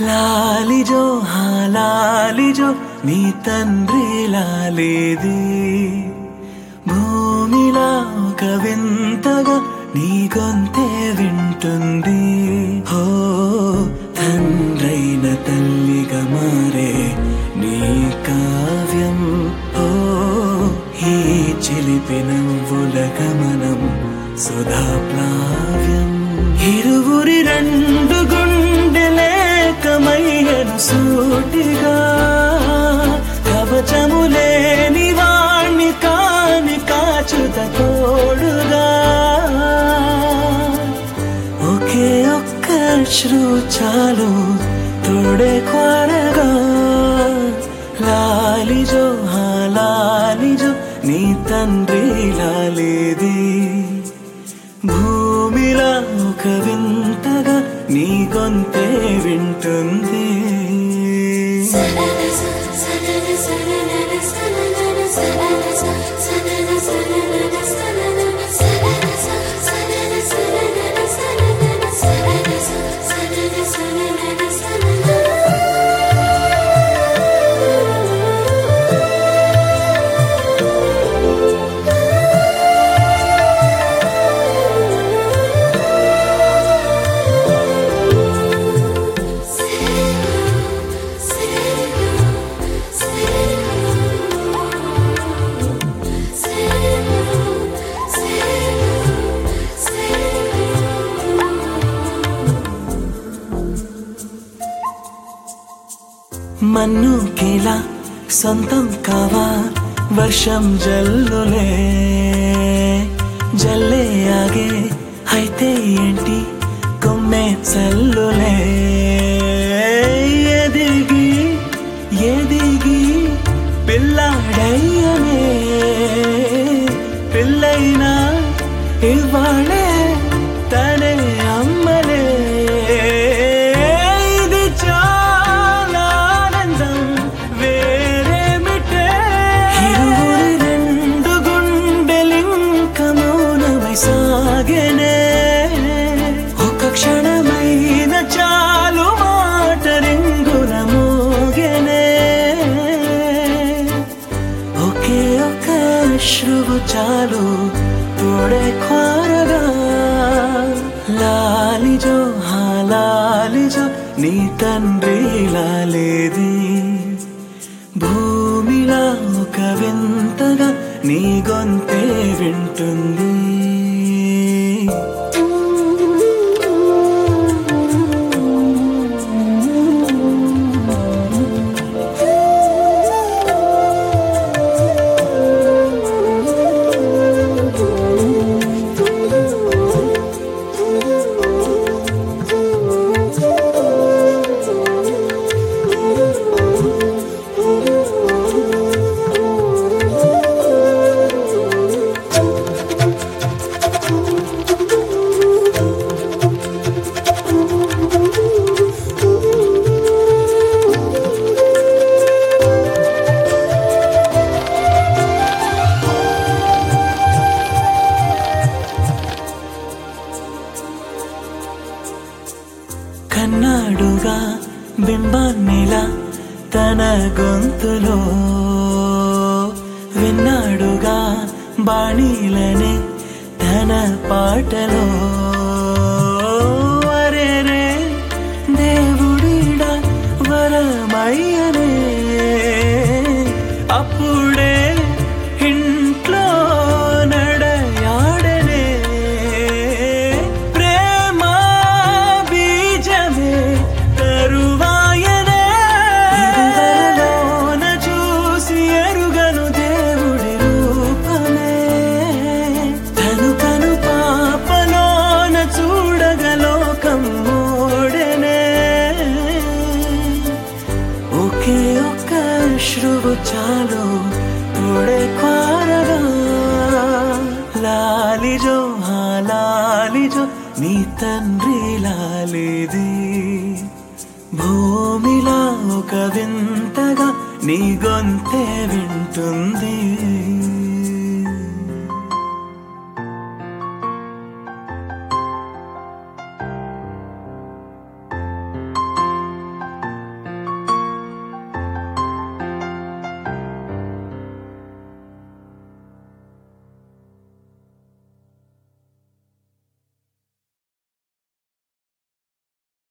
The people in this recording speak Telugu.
లాలిజో లాలిజో నీ తండ్రి లాలేది భూమిలా ఒక వింతగా నీ గొంతే వింటుంది. హో తండ్రైన తల్లిగా మారే నీ కావ్యం. హో ఈ చిలిపి నవ్వుల గమనం సుధా ప్లావ్యం. ఇరువురి రెండు గుండెలేకమయ్యను సూటిగా కవచములేని వాణ్ణి కాని కాచుత తోడుగా. ఒకే ఒక్క అశ్రు చాలు తోడే క్వారగా. లాలిజో లాలిజో నీ తండ్రి లాలేది భూమిలా ఒక వింతగా నీ గొంతే వింటుంది. మన్ను కేలా సొంతం కావా వర్షం జల్లులే జల్లే ఆగే అయితే ఏంటి కొమ్మే చల్లులే. ఎదిగి ఎదిగి పిల్లాడయ్యనే పిల్లైనా ఇవ్వాళే తనే అమ్మలే. సాగనే ఒక క్షణమైన చాలు మాట రింగుల మోగనే. ఒకే ఒక అశ్రువు చాలు తోడే క్వారగా. లాలిజో లాలిజో నీ తండ్రి లాలేది భూమిలా ఒక వింతగా నీ గొంతే వింటుంది. కన్నాడుగా బింబాన్నిలా తన గొంతులో విన్నాడుగా బాణీలనే తన పాటలో. వరేరే దేవుడిడా వరమయ్యనే అప్పుడే ఇంట్లో నడయాడనే. ప్రేమ బీజమే తరువాయనే ఇదివరలోన చూసి ఎరుగను దేవుడి రూపమే. తను కను పాపలోన చూడగలోకం మోడనే. ఒకే ఒక్క అశ్రువు చాలు తోడే క్వారగా. లాలిజో లాలిజో నీ తండ్రి లాలేది భూమిలా ఒక వింతగా నీ గొంతే వింటుంది.